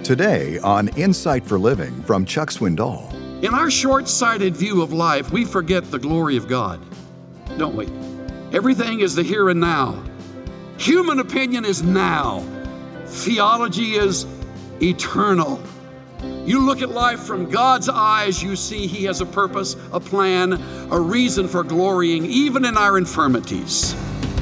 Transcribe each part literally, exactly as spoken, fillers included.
Today on Insight for Living from Chuck Swindoll. In our short-sighted view of life, we forget the glory of God, don't we? Everything is the here and now. Human opinion is now. Theology is eternal. You look at life from God's eyes, you see He has a purpose, a plan, a reason for glorying, even in our infirmities.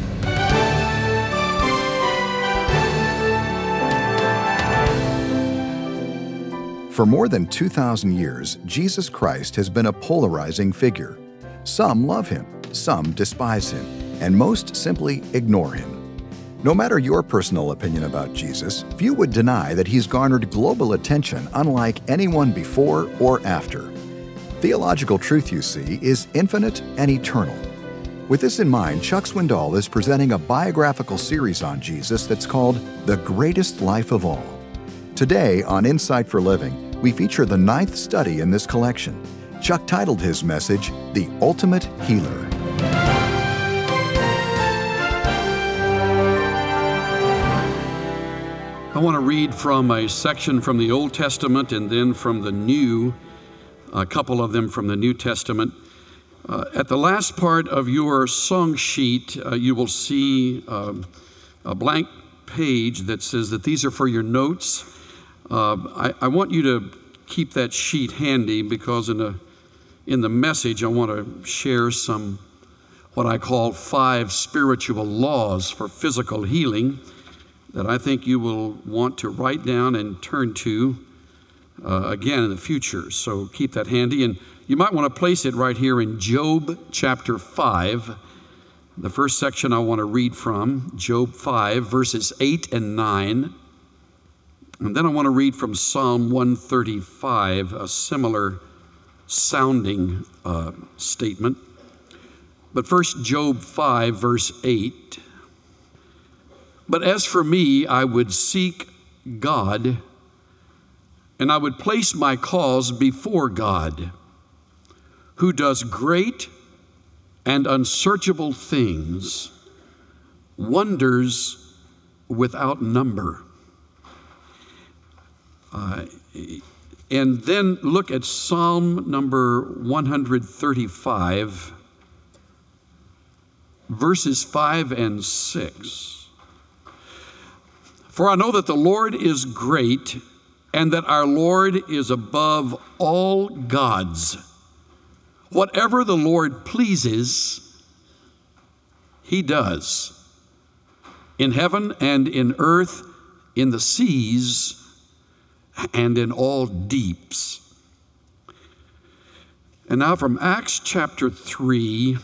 For more than two thousand years, Jesus Christ has been a polarizing figure. Some love Him, some despise Him, and most simply ignore Him. No matter your personal opinion about Jesus, few would deny that He's garnered global attention unlike anyone before or after. Theological truth, you see, is infinite and eternal. With this in mind, Chuck Swindoll is presenting a biographical series on Jesus that's called The Greatest Life of All. Today on Insight for Living, we feature the ninth study in this collection. Chuck titled his message, The Ultimate Healer. I want to read from a section from the Old Testament and then from the New, a couple of them from the New Testament. Uh, at the last part of your song sheet, uh, you will see uh, a blank page that says that these are for your notes. Uh, I, I want you to keep that sheet handy because in, a, in the message I want to share some what I call five spiritual laws for physical healing that I think you will want to write down and turn to uh, again in the future. So keep that handy, and you might want to place it right here in Job chapter five. The first section I want to read from, Job five, verses eight and nine. And then I want to read from Psalm one thirty-five, a similar sounding uh, statement. But first, Job five, verse eight. But as for me, I would seek God, and I would place my cause before God, who does great and unsearchable things, wonders without number. Uh, and then look at Psalm number one thirty-five, verses five and six. For I know that the Lord is great, and that our Lord is above all gods. Whatever the Lord pleases, He does, in heaven and in earth, in the seas, and in all deeps. And now from Acts chapter three,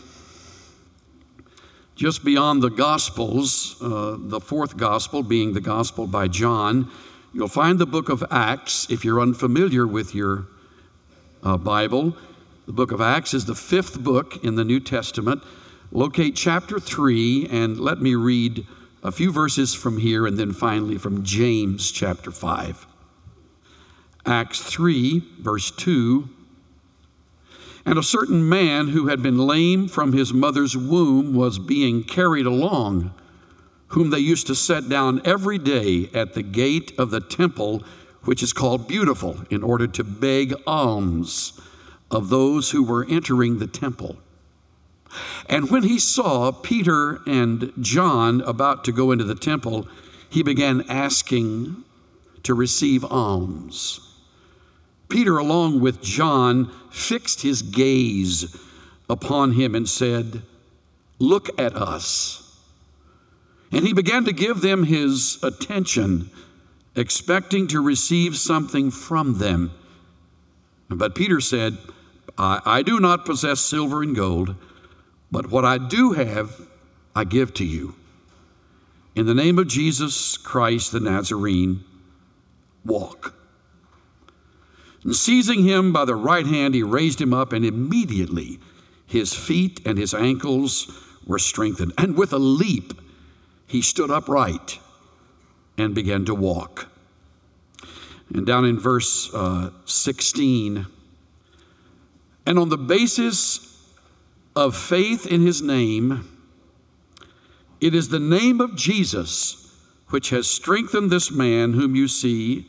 just beyond the Gospels, uh, the fourth Gospel being the Gospel by John, you'll find the book of Acts. If you're unfamiliar with your uh, Bible, the book of Acts is the fifth book in the New Testament. Locate chapter three, and let me read a few verses from here, and then finally from James chapter five. Acts three, verse two. And a certain man who had been lame from his mother's womb was being carried along, whom they used to set down every day at the gate of the temple, which is called Beautiful, in order to beg alms of those who were entering the temple. And when he saw Peter and John about to go into the temple, he began asking to receive alms. Peter, along with John, fixed his gaze upon him and said, "Look at us." And he began to give them his attention, expecting to receive something from them. But Peter said, I, I do not possess silver and gold, but what I do have, I give to you. In the name of Jesus Christ the Nazarene, walk. And seizing him by the right hand, he raised him up, and immediately his feet and his ankles were strengthened. And with a leap, he stood upright and began to walk. And down in verse uh, sixteen, and on the basis of faith in his name, it is the name of Jesus which has strengthened this man whom you see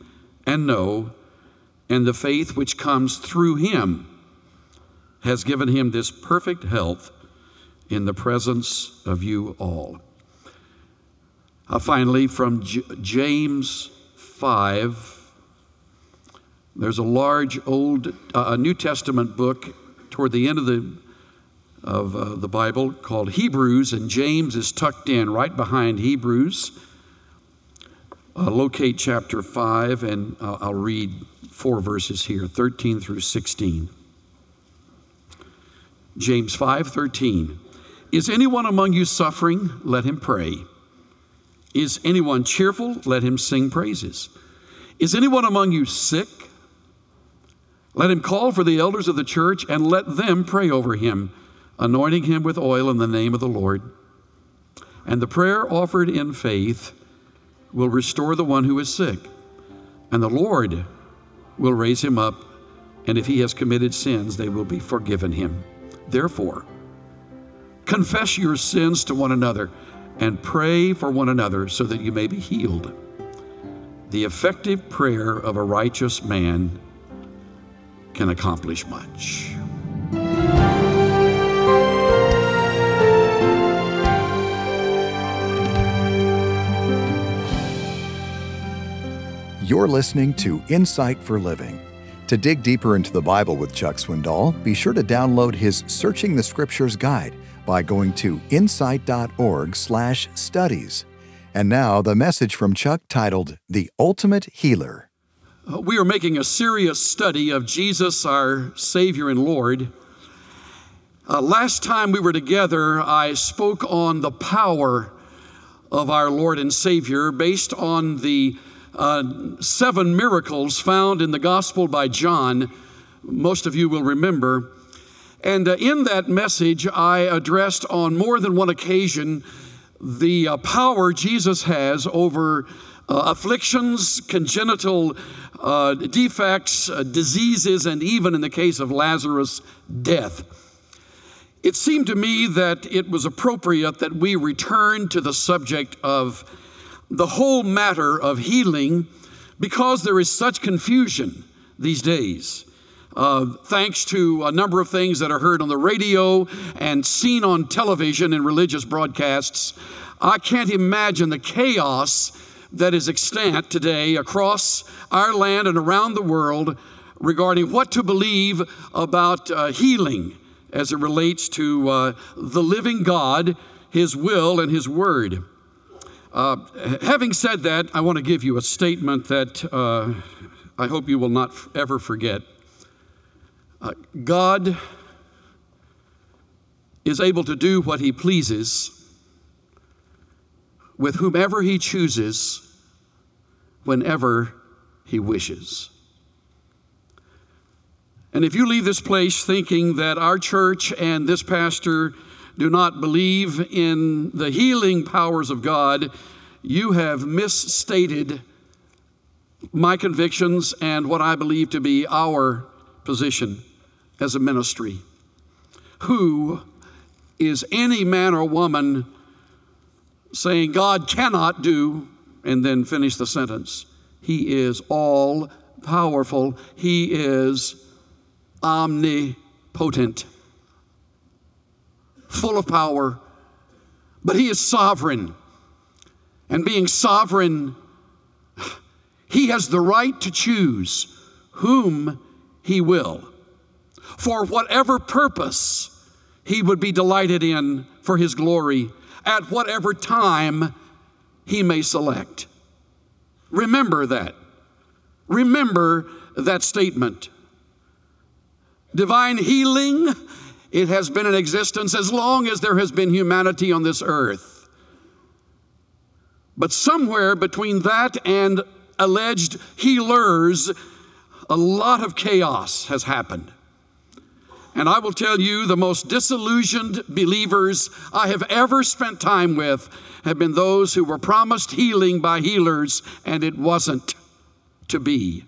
and know, and the faith which comes through him has given him this perfect health in the presence of you all. Uh, finally, from J- James five, there's a large old uh, New Testament book toward the end of the of uh, the Bible called Hebrews, and James is tucked in right behind Hebrews. Uh, locate chapter five, and uh, I'll read four verses here, thirteen through sixteen. James five thirteen. Is anyone among you suffering? Let him pray. Is anyone cheerful? Let him sing praises. Is anyone among you sick? Let him call for the elders of the church and let them pray over him, anointing him with oil in the name of the Lord. And the prayer offered in faith will restore the one who is sick, and the Lord will raise him up, and if he has committed sins, they will be forgiven him. Therefore, confess your sins to one another and pray for one another so that you may be healed. The effective prayer of a righteous man can accomplish much. You're listening to Insight for Living. To dig deeper into the Bible with Chuck Swindoll, be sure to download his Searching the Scriptures guide by going to insight.org slash studies. And now, the message from Chuck titled, The Ultimate Healer. Uh, we are making a serious study of Jesus, our Savior and Lord. Uh, last time we were together, I spoke on the power of our Lord and Savior based on the uh, seven miracles found in the Gospel by John. Most of you will remember. And uh, in that message, I addressed on more than one occasion the uh, power Jesus has over uh, afflictions, congenital uh, defects, uh, diseases, and even in the case of Lazarus, death. It seemed to me that it was appropriate that we return to the subject of the whole matter of healing because there is such confusion these days. Uh, thanks to a number of things that are heard on the radio and seen on television and religious broadcasts, I can't imagine the chaos that is extant today across our land and around the world regarding what to believe about uh, healing as it relates to uh, the living God, His will, and His Word. Uh, having said that, I want to give you a statement that uh, I hope you will not f- ever forget. Uh, God is able to do what He pleases with whomever He chooses, whenever He wishes. And if you leave this place thinking that our church and this pastor do not believe in the healing powers of God, you have misstated my convictions and what I believe to be our position as a ministry. Who is any man or woman saying God cannot do, and then finish the sentence? He is all powerful. He is omnipotent, full of power, but He is sovereign. And being sovereign, He has the right to choose whom He will, for whatever purpose He would be delighted in for His glory, at whatever time He may select. Remember that. Remember that statement. Divine healing, it has been in existence as long as there has been humanity on this earth. But somewhere between that and alleged healers, a lot of chaos has happened. And I will tell you, the most disillusioned believers I have ever spent time with have been those who were promised healing by healers, and it wasn't to be.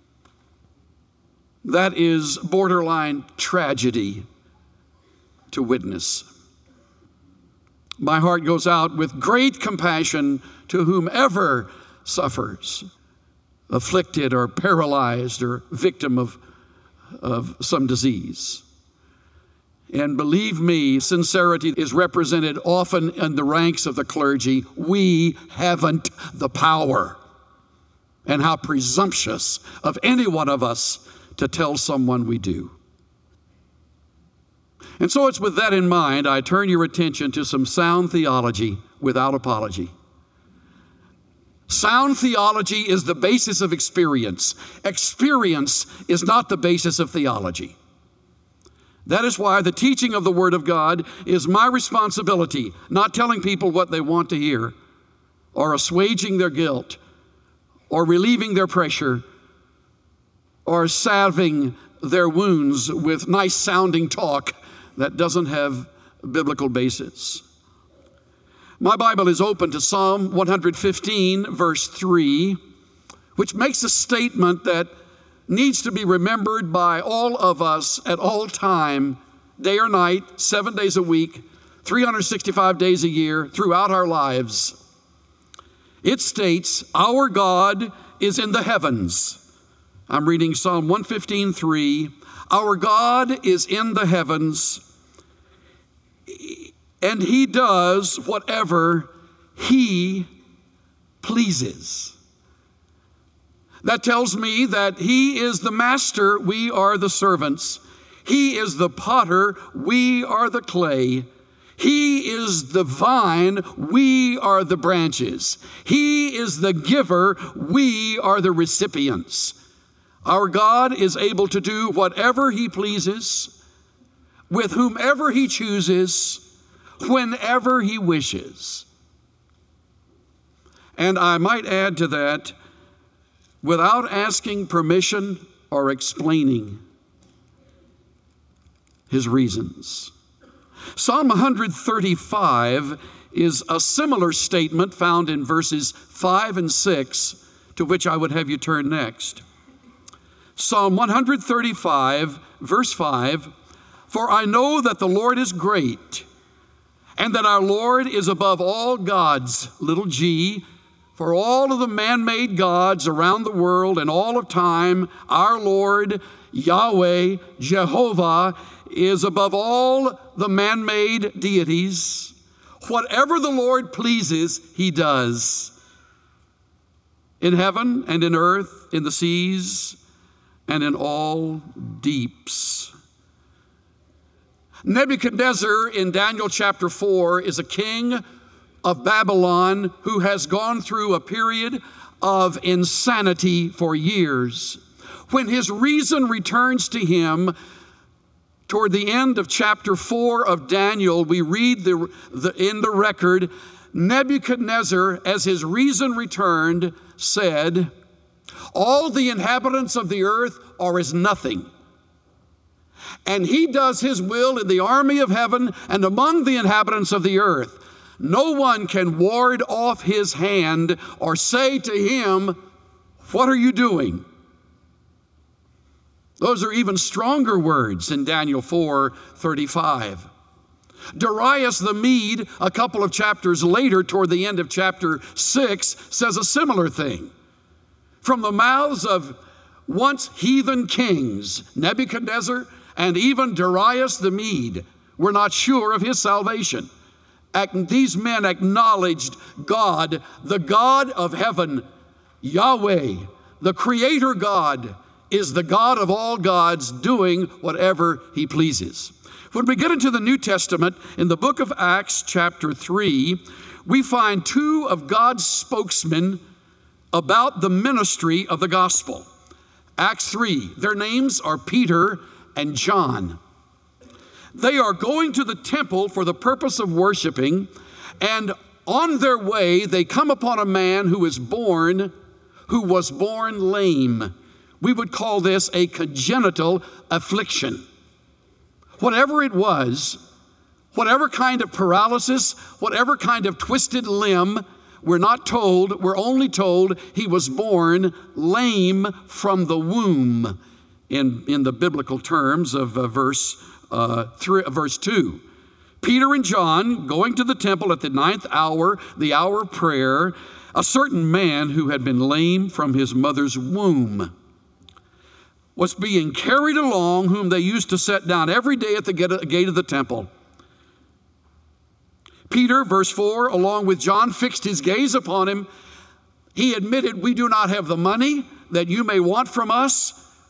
That is borderline tragedy to witness. My heart goes out with great compassion to whomever suffers. afflicted or paralyzed or victim of, of some disease. And believe me, sincerity is represented often in the ranks of the clergy. We haven't the power. And how presumptuous of any one of us to tell someone we do. And so it's with that in mind, I turn your attention to some sound theology without apology. Sound theology is the basis of experience. Experience is not the basis of theology. That is why the teaching of the Word of God is my responsibility, not telling people what they want to hear, or assuaging their guilt, or relieving their pressure, or salving their wounds with nice sounding talk that doesn't have biblical basis. My Bible is open to Psalm one fifteen, verse three, which makes a statement that needs to be remembered by all of us at all time, day or night, seven days a week, three hundred sixty-five days a year, throughout our lives. It states, "Our God is in the heavens." I'm reading Psalm one fifteen, three. "Our God is in the heavens, and He does whatever He pleases." That tells me that He is the master, we are the servants. He is the potter, we are the clay. He is the vine, we are the branches. He is the giver, we are the recipients. Our God is able to do whatever He pleases, with whomever He chooses, whenever He wishes. And I might add to that, without asking permission or explaining His reasons. Psalm one thirty-five is a similar statement found in verses five and six, to which I would have you turn next. Psalm one thirty-five, verse five, "For I know that the Lord is great, and that our Lord is above all gods," little g, "for all of the man-made gods around the world and all of time, our Lord, Yahweh, Jehovah, is above all the man-made deities. Whatever the Lord pleases, He does. In heaven and in earth, in the seas, and in all deeps." Nebuchadnezzar in Daniel chapter four is a king of Babylon who has gone through a period of insanity for years. When his reason returns to him, toward the end of chapter four of Daniel, we read the, the, in the record, Nebuchadnezzar, as his reason returned, said, "All the inhabitants of the earth are as nothing. And He does His will in the army of heaven and among the inhabitants of the earth. No one can ward off His hand or say to Him, 'What are you doing?'" Those are even stronger words in Daniel four thirty-five. Darius the Mede, a couple of chapters later, toward the end of chapter six, says a similar thing. From the mouths of once heathen kings, Nebuchadnezzar and even Darius the Mede were not sure of his salvation. These men acknowledged God, the God of heaven, Yahweh, the Creator God, is the God of all gods, doing whatever He pleases. When we get into the New Testament, in the book of Acts chapter three, we find two of God's spokesmen about the ministry of the gospel. Acts three, their names are Peter and John. They are going to the temple for the purpose of worshiping, and on their way they come upon a man who is born, who was born lame. We would call this a congenital affliction. Whatever it was, whatever kind of paralysis, whatever kind of twisted limb, we're not told, we're only told he was born lame from the womb in, in the biblical terms of uh, verse, uh, three, uh, verse two. Peter and John going to the temple at the ninth hour, the hour of prayer, a certain man who had been lame from his mother's womb was being carried along, whom they used to set down every day at the gate of the temple. Peter, verse four, along with John, fixed his gaze upon him. He admitted, "We do not have the money that you may want from us,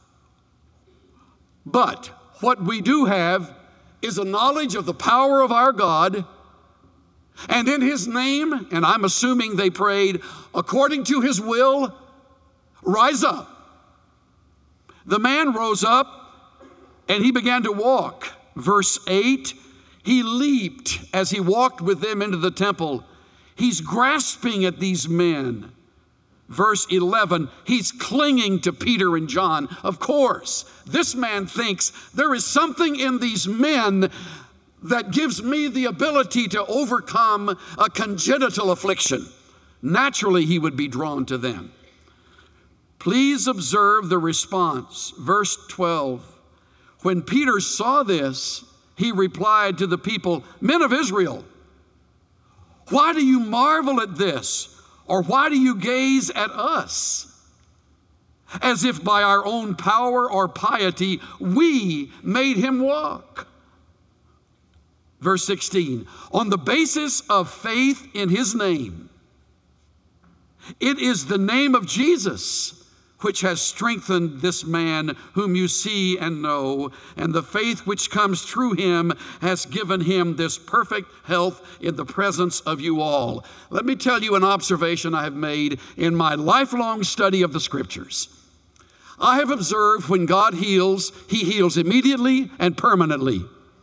but what we do have is a knowledge of the power of our God, and in his name," and I'm assuming they prayed, "according to his will, rise up." The man rose up and he began to walk. Verse eight, he leaped as he walked with them into the temple. He's grasping at these men. Verse eleven, he's clinging to Peter and John. Of course, this man thinks there is something in these men that gives me the ability to overcome a congenital affliction. Naturally, he would be drawn to them. Please observe the response. Verse twelve, when Peter saw this, he replied to the people, "Men of Israel, why do you marvel at this? Or why do you gaze at us? As if by our own power or piety we made him walk." Verse sixteen, on the basis of faith in his name. It is the name of Jesus which has strengthened this man whom you see and know, and the faith which comes through him has given him this perfect health in the presence of you all. Let me tell you an observation I have made in my lifelong study of the Scriptures. I have observed when God heals, he heals immediately and permanently.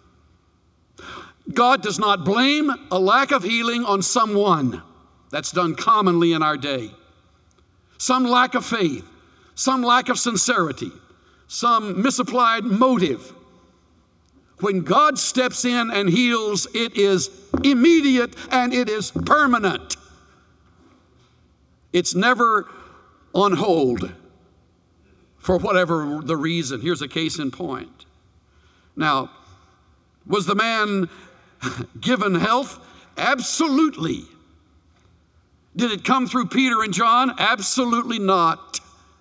God does not blame a lack of healing on someone. That's done commonly in our day. Some lack of faith, some lack of sincerity, some misapplied motive. When God steps in and heals, it is immediate and it is permanent. It's never on hold for whatever the reason. Here's a case in point. Now, was the man given health? Absolutely. Did it come through Peter and John? Absolutely not.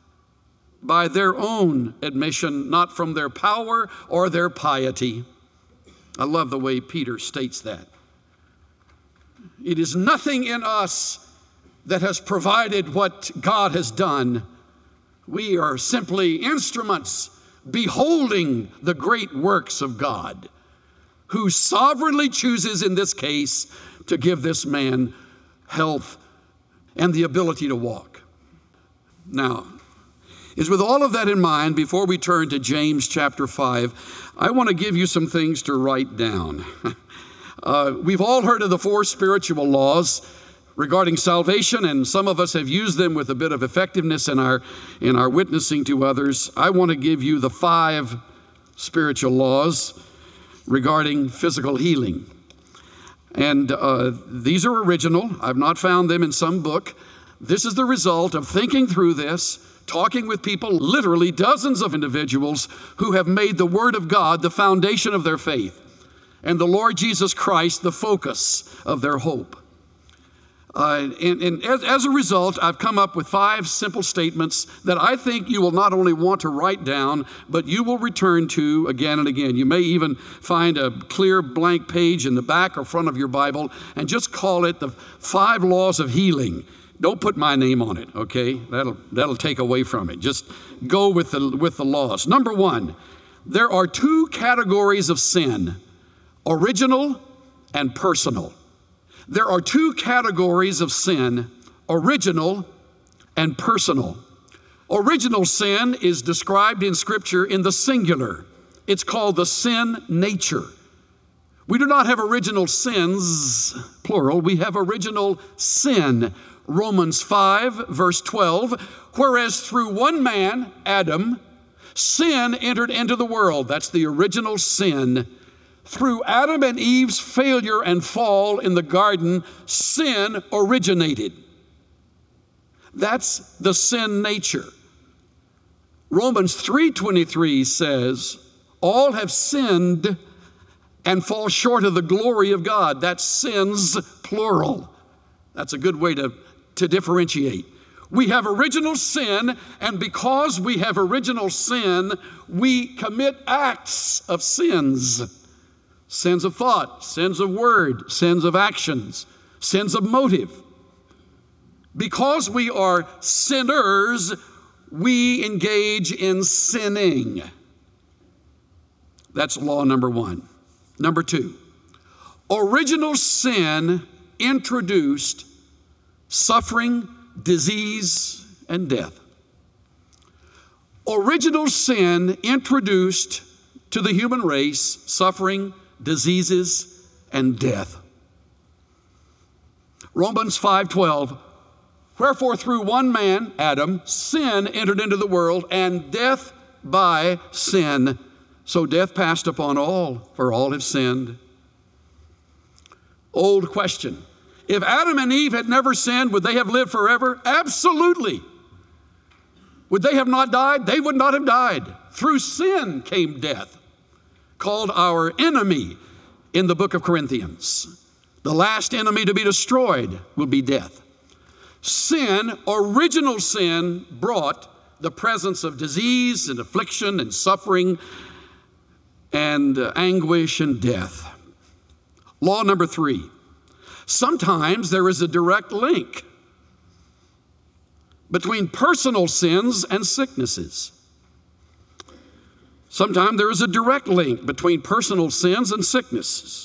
By their own admission, not from their power or their piety. I love the way Peter states that. It is nothing in us that has provided what God has done. We are simply instruments beholding the great works of God, who sovereignly chooses in this case to give this man health and the ability to walk. Now, is with all of that in mind, before we turn to James chapter five, I want to give you some things to write down. uh, we've all heard of the four spiritual laws regarding salvation, and some of us have used them with a bit of effectiveness in our, in our witnessing to others. I want to give you the five spiritual laws regarding physical healing. And uh, these are original. I've not found them in some book. This is the result of thinking through this, talking with people, literally dozens of individuals who have made the Word of God the foundation of their faith, and the Lord Jesus Christ the focus of their hope. Uh, and and as, as a result, I've come up with five simple statements that I think you will not only want to write down, but you will return to again and again. You may even find a clear blank page in the back or front of your Bible and just call it the five laws of healing. Don't put my name on it, okay? That'll that'll take away from it. Just go with the with the laws. Number one, there are two categories of sin: original and personal. There are two categories of sin: original and personal. Original sin is described in Scripture in the singular. It's called the sin nature. We do not have original sins, plural. We have original sin. Romans five, verse twelve, whereas through one man, Adam, sin entered into the world. That's the original sin. Through Adam and Eve's failure and fall in the garden, sin originated. That's the sin nature. Romans three twenty-three says, all have sinned and fall short of the glory of God. That's sins, plural. That's a good way to, to differentiate. We have original sin, and because we have original sin, we commit acts of sins. Sins of thought, sins of word, sins of actions, sins of motive. Because we are sinners, we engage in sinning. That's law number one. Number two, original sin introduced suffering, disease, and death. Original sin introduced to the human race suffering, diseases, and death. Romans five twelve, wherefore through one man, Adam, sin entered into the world, and death by sin. So death passed upon all, for all have sinned. Old question. If Adam and Eve had never sinned, would they have lived forever? Absolutely. Would they have not died? They would not have died. Through sin came death, called our enemy in the book of Corinthians. The last enemy to be destroyed will be death. Sin, original sin, brought the presence of disease and affliction and suffering and uh, anguish and death. Law number three. Sometimes there is a direct link between personal sins and sicknesses. Sometimes there is a direct link between personal sins and sicknesses.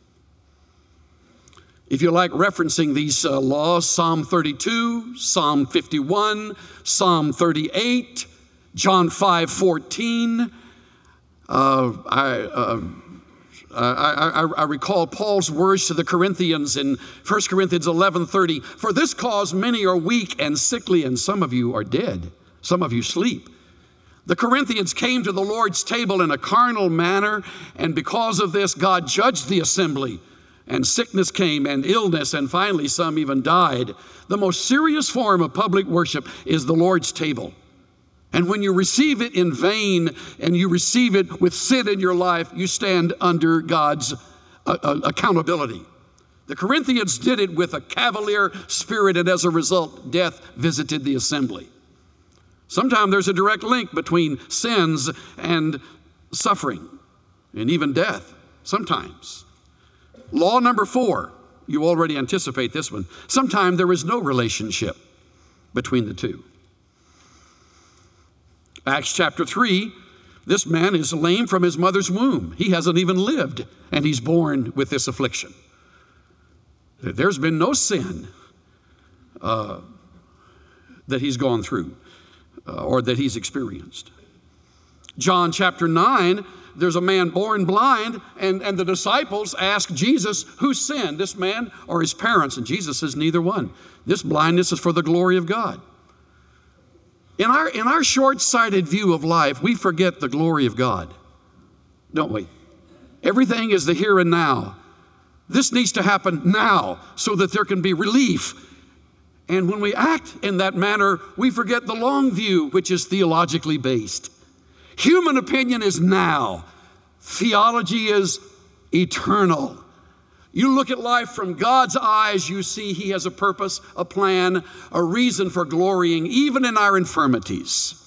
If you like referencing these uh, laws, Psalm thirty-two, Psalm fifty-one, Psalm thirty-eight, John five fourteen. Uh, I, uh, I, I, I recall Paul's words to the Corinthians in First Corinthians eleven thirty. For this cause many are weak and sickly, and some of you are dead. Some of you sleep. The Corinthians came to the Lord's table in a carnal manner, and because of this, God judged the assembly. And sickness came, and illness, and finally some even died. The most serious form of public worship is the Lord's table. And when you receive it in vain, and you receive it with sin in your life, you stand under God's uh, uh, accountability. The Corinthians did it with a cavalier spirit, and as a result, death visited the assembly. Sometimes there's a direct link between sins and suffering, and even death, sometimes. Law number four, you already anticipate this one. Sometimes there is no relationship between the two. Acts chapter three, this man is lame from his mother's womb. He hasn't even lived, and he's born with this affliction. There's been no sin uh, that he's gone through uh, or that he's experienced. John chapter nine, there's a man born blind, and, and the disciples ask Jesus, who sinned, this man or his parents? And Jesus says, neither one. This blindness is for the glory of God. In our, in our short-sighted view of life, we forget the glory of God, don't we? Everything is the here and now. This needs to happen now so that there can be relief. And when we act in that manner, we forget the long view, which is theologically based. Human opinion is now. Theology is eternal. You look at life from God's eyes, you see He has a purpose, a plan, a reason for glorying, even in our infirmities.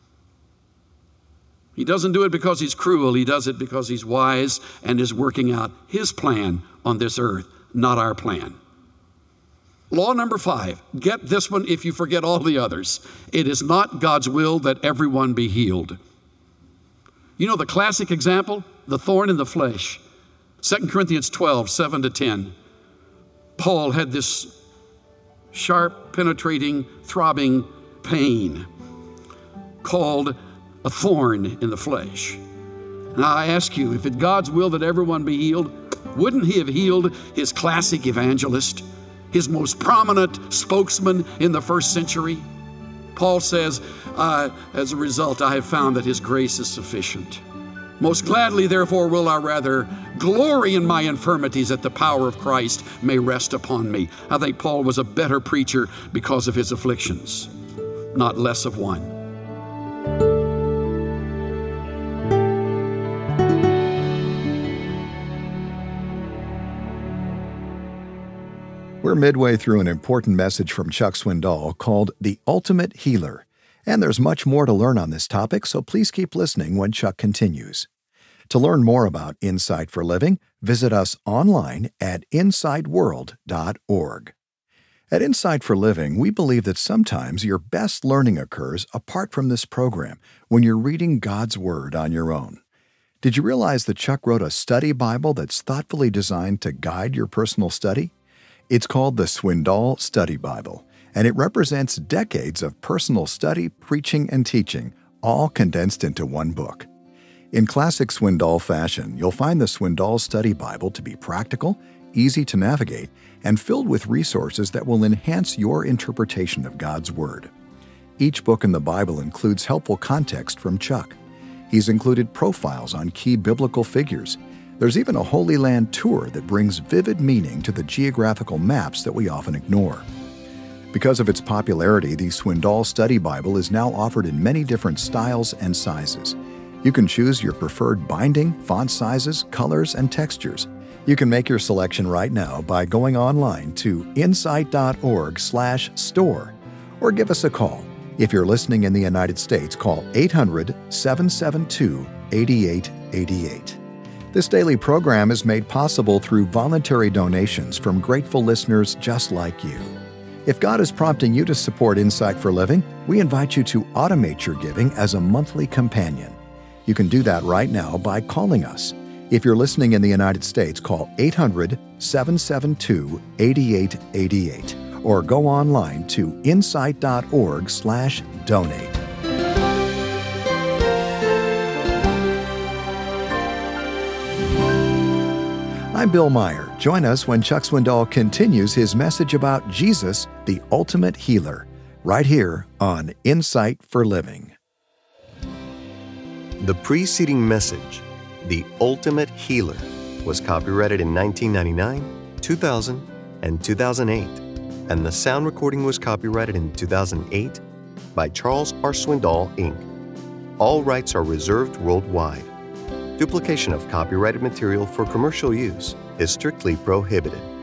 He doesn't do it because He's cruel. He does it because He's wise and is working out His plan on this earth, not our plan. Law number five, get this one if you forget all the others. It is not God's will that everyone be healed. You know the classic example? The thorn in the flesh. Second Corinthians twelve, seven to ten. Paul had this sharp, penetrating, throbbing pain called a thorn in the flesh. Now I ask you, if it's God's will that everyone be healed, wouldn't He have healed his classic evangelist, his most prominent spokesman in the first century? Paul says, uh, as a result, I have found that His grace is sufficient. Most gladly, therefore, will I rather glory in my infirmities, that the power of Christ may rest upon me. I think Paul was a better preacher because of his afflictions, not less of one. We're midway through an important message from Chuck Swindoll called The Ultimate Healer, and there's much more to learn on this topic, so please keep listening when Chuck continues. To learn more about Insight for Living, visit us online at insight world dot org. At Insight for Living, we believe that sometimes your best learning occurs apart from this program when you're reading God's Word on your own. Did you realize that Chuck wrote a study Bible that's thoughtfully designed to guide your personal study? It's called the Swindoll Study Bible, and it represents decades of personal study, preaching, and teaching, all condensed into one book. In classic Swindoll fashion, you'll find the Swindoll Study Bible to be practical, easy to navigate, and filled with resources that will enhance your interpretation of God's Word. Each book in the Bible includes helpful context from Chuck. He's included profiles on key biblical figures. There's even a Holy Land tour that brings vivid meaning to the geographical maps that we often ignore. Because of its popularity, the Swindoll Study Bible is now offered in many different styles and sizes. You can choose your preferred binding, font sizes, colors, and textures. You can make your selection right now by going online to insight dot org slash store or give us a call. If you're listening in the United States, call eight hundred, seven seven two, eight eight eight eight. This daily program is made possible through voluntary donations from grateful listeners just like you. If God is prompting you to support Insight for Living, we invite you to automate your giving as a monthly companion. You can do that right now by calling us. If you're listening in the United States, call eight hundred, seven seven two, eight eight eight eight or go online to insight dot org slash donate. I'm Bill Meyer. Join us when Chuck Swindoll continues his message about Jesus, the ultimate healer, right here on Insight for Living. The preceding message, The Ultimate Healer, was copyrighted in nineteen ninety-nine, two thousand, and two thousand eight, and the sound recording was copyrighted in two thousand eight by Charles R. Swindoll, Incorporated. All rights are reserved worldwide. Duplication of copyrighted material for commercial use is strictly prohibited.